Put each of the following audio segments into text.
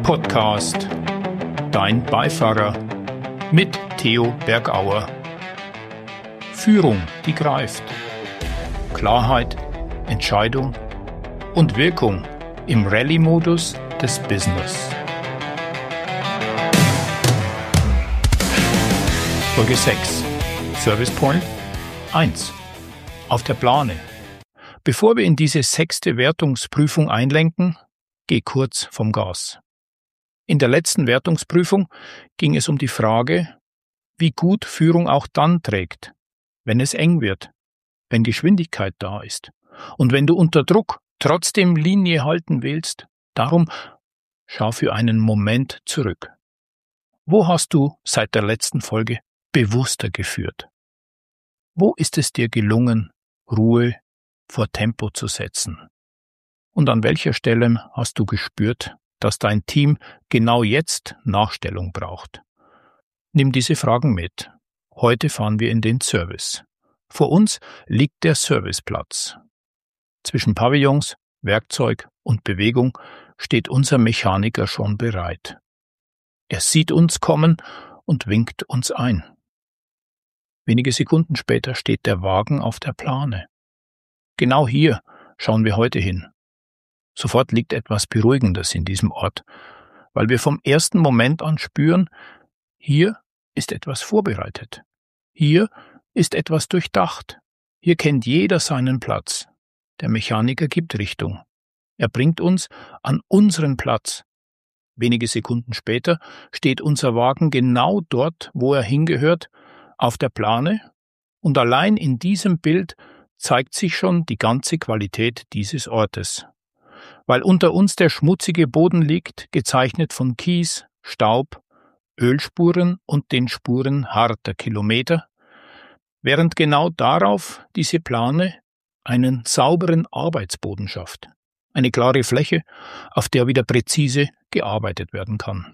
Podcast Dein Beifahrer mit Theo Bergauer. Führung, die greift. Klarheit, Entscheidung und Wirkung im Rallye-Modus des Business. Folge 6. Service Point 1. Auf der Plane. Bevor wir in diese 6. Wertungsprüfung einlenken, geh kurz vom Gas. In der letzten Wertungsprüfung ging es um die Frage, wie gut Führung auch dann trägt, wenn es eng wird, wenn Geschwindigkeit da ist und wenn du unter Druck trotzdem Linie halten willst. Darum schau für einen Moment zurück. Wo hast du seit der letzten Folge bewusster geführt? Wo ist es dir gelungen, Ruhe vor Tempo zu setzen? Und an welcher Stelle hast du gespürt, dass dein Team genau jetzt Nachstellung braucht? Nimm diese Fragen mit. Heute fahren wir in den Service. Vor uns liegt der Serviceplatz. Zwischen Pavillons, Werkzeug und Bewegung steht unser Mechaniker schon bereit. Er sieht uns kommen und winkt uns ein. Wenige Sekunden später steht der Wagen auf der Plane. Genau hier schauen wir heute hin. Sofort liegt etwas Beruhigendes in diesem Ort, weil wir vom ersten Moment an spüren, hier ist etwas vorbereitet. Hier ist etwas durchdacht. Hier kennt jeder seinen Platz. Der Mechaniker gibt Richtung. Er bringt uns an unseren Platz. Wenige Sekunden später steht unser Wagen genau dort, wo er hingehört, auf der Plane, und allein in diesem Bild zeigt sich schon die ganze Qualität dieses Ortes. Weil unter uns der schmutzige Boden liegt, gezeichnet von Kies, Staub, Ölspuren und den Spuren harter Kilometer, während genau darauf diese Plane einen sauberen Arbeitsboden schafft, eine klare Fläche, auf der wieder präzise gearbeitet werden kann.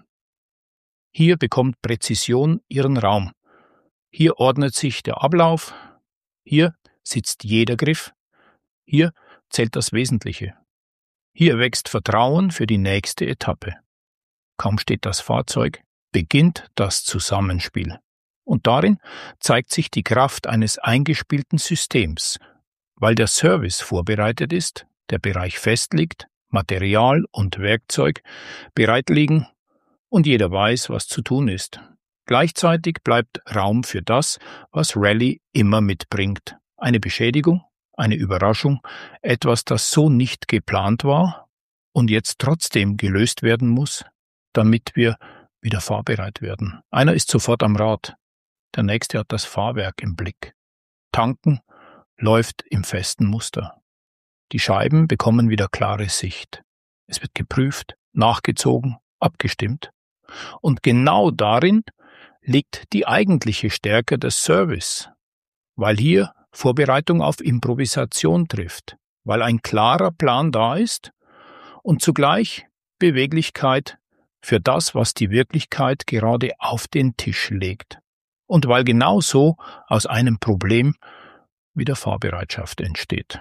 Hier bekommt Präzision ihren Raum. Hier ordnet sich der Ablauf, hier sitzt jeder Griff, hier zählt das Wesentliche. Hier wächst Vertrauen für die nächste Etappe. Kaum steht das Fahrzeug, beginnt das Zusammenspiel. Und darin zeigt sich die Kraft eines eingespielten Systems, weil der Service vorbereitet ist, der Bereich festliegt, Material und Werkzeug bereit liegen und jeder weiß, was zu tun ist. Gleichzeitig bleibt Raum für das, was Rallye immer mitbringt. Eine Beschädigung, eine Überraschung, etwas, das so nicht geplant war und jetzt trotzdem gelöst werden muss, damit wir wieder fahrbereit werden. Einer ist sofort am Rad, der nächste hat das Fahrwerk im Blick. Tanken läuft im festen Muster. Die Scheiben bekommen wieder klare Sicht. Es wird geprüft, nachgezogen, abgestimmt. Und genau darin liegt die eigentliche Stärke des Service, weil hier Vorbereitung auf Improvisation trifft, weil ein klarer Plan da ist und zugleich Beweglichkeit für das, was die Wirklichkeit gerade auf den Tisch legt. Und weil genau so aus einem Problem wieder Fahrbereitschaft entsteht.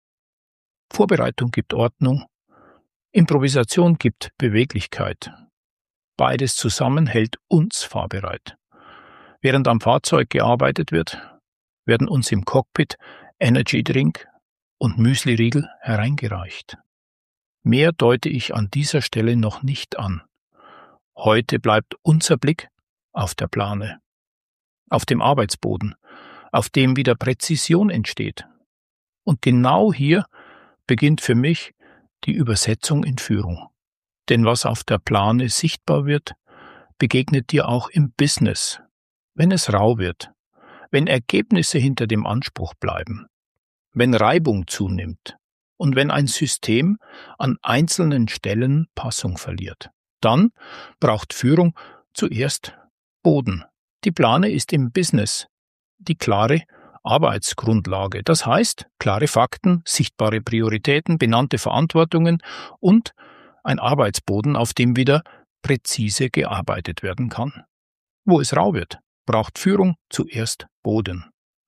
Vorbereitung gibt Ordnung, Improvisation gibt Beweglichkeit. Beides zusammen hält uns fahrbereit. Während am Fahrzeug gearbeitet wird, werden uns im Cockpit Energy Drink und Müsli-Riegel hereingereicht. Mehr deute ich an dieser Stelle noch nicht an. Heute bleibt unser Blick auf der Plane, auf dem Arbeitsboden, auf dem wieder Präzision entsteht. Und genau hier beginnt für mich die Übersetzung in Führung. Denn was auf der Plane sichtbar wird, begegnet dir auch im Business, wenn es rau wird, wenn Ergebnisse hinter dem Anspruch bleiben, wenn Reibung zunimmt und wenn ein System an einzelnen Stellen Passung verliert. Dann braucht Führung zuerst Boden. Die Plane ist im Business die klare Arbeitsgrundlage. Das heißt, klare Fakten, sichtbare Prioritäten, benannte Verantwortungen und ein Arbeitsboden, auf dem wieder präzise gearbeitet werden kann. Wo es rau wird, braucht Führung zuerst Boden.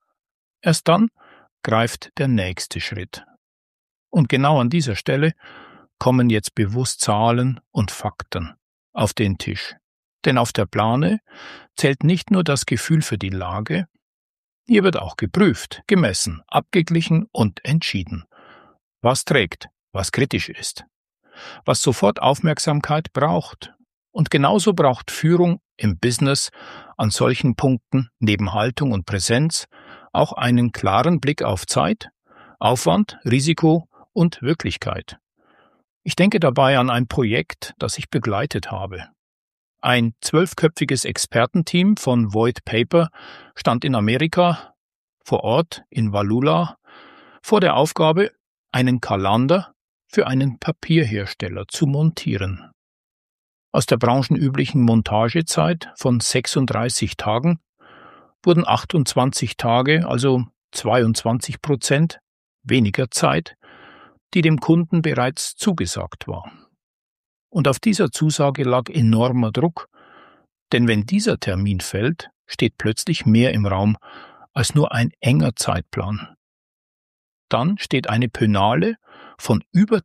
Erst dann greift der nächste Schritt. Und genau an dieser Stelle kommen jetzt bewusst Zahlen und Fakten. auf den Tisch. Denn auf der Plane zählt nicht nur das Gefühl für die Lage, hier wird auch geprüft, gemessen, abgeglichen und entschieden. Was trägt, was kritisch ist, was sofort Aufmerksamkeit braucht. Und genauso braucht Führung im Business an solchen Punkten neben Haltung und Präsenz auch einen klaren Blick auf Zeit, Aufwand, Risiko und Wirklichkeit. Ich denke dabei an ein Projekt, das ich begleitet habe. Ein 12-köpfiges Expertenteam von Void Paper stand in Amerika, vor Ort in Wallula, vor der Aufgabe, einen Kalender für einen Papierhersteller zu montieren. Aus der branchenüblichen Montagezeit von 36 Tagen wurden 28 Tage, also 22% weniger Zeit, die dem Kunden bereits zugesagt war. Und auf dieser Zusage lag enormer Druck, denn wenn dieser Termin fällt, steht plötzlich mehr im Raum als nur ein enger Zeitplan. Dann steht eine Penale von über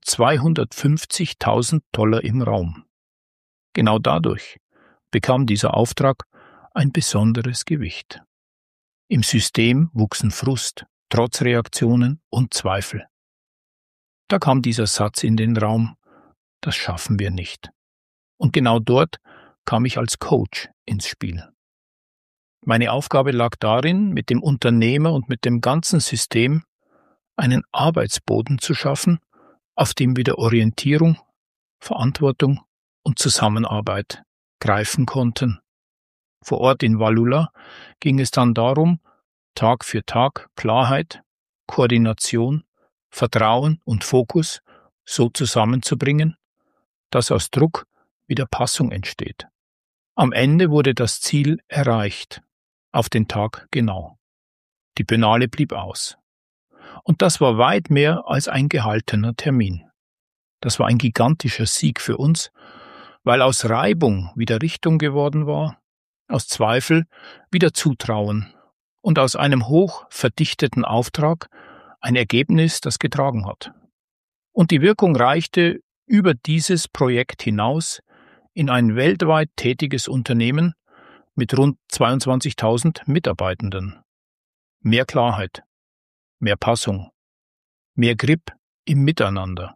250.000 $ im Raum. Genau dadurch bekam dieser Auftrag ein besonderes Gewicht. Im System wuchsen Frust, Trotzreaktionen und Zweifel. Da kam dieser Satz in den Raum: Das schaffen wir nicht. Und genau dort kam ich als Coach ins Spiel. Meine Aufgabe lag darin, mit dem Unternehmer und mit dem ganzen System einen Arbeitsboden zu schaffen, auf dem wieder Orientierung, Verantwortung und Zusammenarbeit greifen konnten. Vor Ort in Wallula ging es dann darum, Tag für Tag Klarheit, Koordination, Vertrauen und Fokus so zusammenzubringen, dass aus Druck wieder Passung entsteht. Am Ende wurde das Ziel erreicht, auf den Tag genau. Die Penale blieb aus. Und das war weit mehr als ein gehaltener Termin. Das war ein gigantischer Sieg für uns, weil aus Reibung wieder Richtung geworden war, aus Zweifel wieder Zutrauen und aus einem hoch verdichteten Auftrag ein Ergebnis, das getragen hat. Und die Wirkung reichte über dieses Projekt hinaus in ein weltweit tätiges Unternehmen mit rund 22.000 Mitarbeitenden. Mehr Klarheit, mehr Passung, mehr Grip im Miteinander.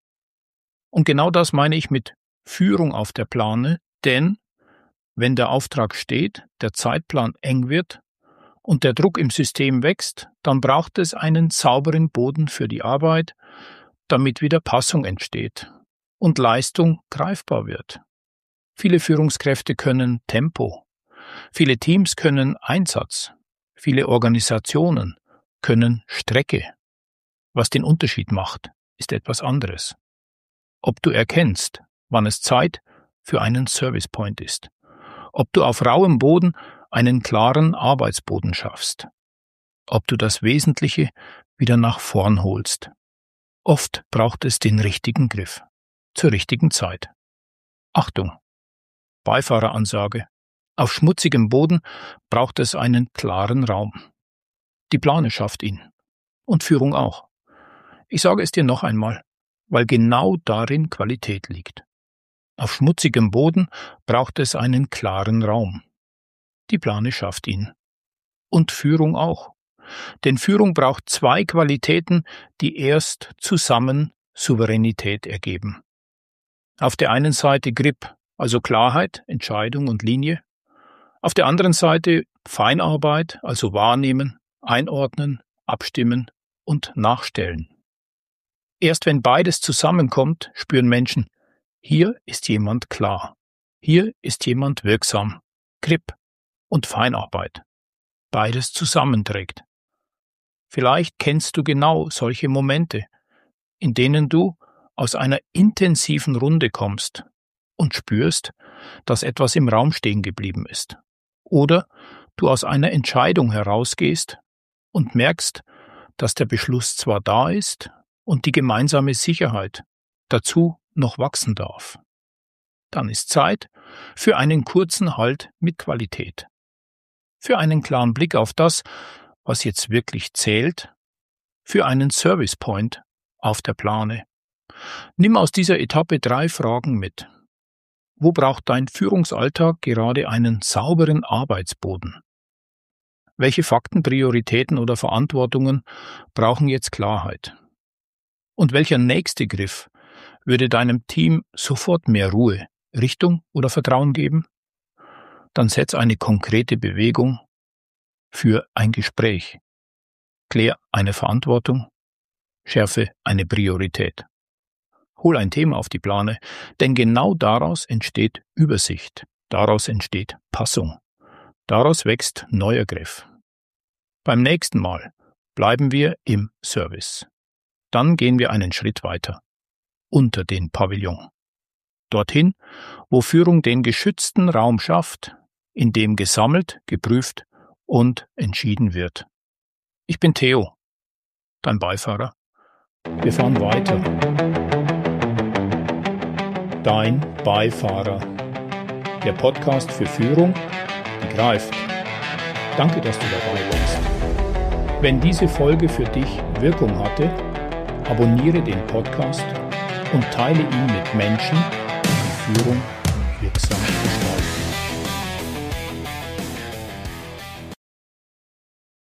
Und genau das meine ich mit Führung auf der Plane, denn wenn der Auftrag steht, der Zeitplan eng wird und der Druck im System wächst, dann braucht es einen sauberen Boden für die Arbeit, damit wieder Passung entsteht und Leistung greifbar wird. Viele Führungskräfte können Tempo, viele Teams können Einsatz, viele Organisationen können Strecke. Was den Unterschied macht, ist etwas anderes. Ob du erkennst, wann es Zeit für einen Service Point ist, ob du auf rauem Boden einen klaren Arbeitsboden schaffst, ob du das Wesentliche wieder nach vorn holst. Oft braucht es den richtigen Griff, zur richtigen Zeit. Achtung! Beifahreransage. Auf schmutzigem Boden braucht es einen klaren Raum. Die Plane schafft ihn. Und Führung auch. Ich sage es dir noch einmal, weil genau darin Qualität liegt. Auf schmutzigem Boden braucht es einen klaren Raum. Die Plane schafft ihn. Und Führung auch. Denn Führung braucht zwei Qualitäten, die erst zusammen Souveränität ergeben. Auf der einen Seite Grip, also Klarheit, Entscheidung und Linie. Auf der anderen Seite Feinarbeit, also Wahrnehmen, Einordnen, Abstimmen und Nachstellen. Erst wenn beides zusammenkommt, spüren Menschen, hier ist jemand klar, hier ist jemand wirksam, Grip und Feinarbeit. Beides zusammenträgt. Vielleicht kennst du genau solche Momente, in denen du aus einer intensiven Runde kommst und spürst, dass etwas im Raum stehen geblieben ist. Oder du aus einer Entscheidung herausgehst und merkst, dass der Beschluss zwar da ist und die gemeinsame Sicherheit dazu noch wachsen darf. Dann ist Zeit für einen kurzen Halt mit Qualität. Für einen klaren Blick auf das, was jetzt wirklich zählt, für einen Service Point auf der Plane. Nimm aus dieser Etappe 3 Fragen mit. Wo braucht dein Führungsalltag gerade einen sauberen Arbeitsboden? Welche Fakten, Prioritäten oder Verantwortungen brauchen jetzt Klarheit? Und welcher nächste Griff würde deinem Team sofort mehr Ruhe, Richtung oder Vertrauen geben? Dann setz eine konkrete Bewegung für ein Gespräch. Klär eine Verantwortung, schärfe eine Priorität. Hol ein Thema auf die Plane, denn genau daraus entsteht Übersicht, daraus entsteht Passung, daraus wächst neuer Griff. Beim nächsten Mal bleiben wir im Service. Dann gehen wir einen Schritt weiter, unter den Pavillon. Dorthin, wo Führung den geschützten Raum schafft, in dem gesammelt, geprüft und entschieden wird. Ich bin Theo, dein Beifahrer. Wir fahren weiter. Dein Beifahrer. Der Podcast für Führung, die greift. Danke, dass du dabei warst. Wenn diese Folge für dich Wirkung hatte, abonniere den Podcast und teile ihn mit Menschen, die Führung wirksam gestalten.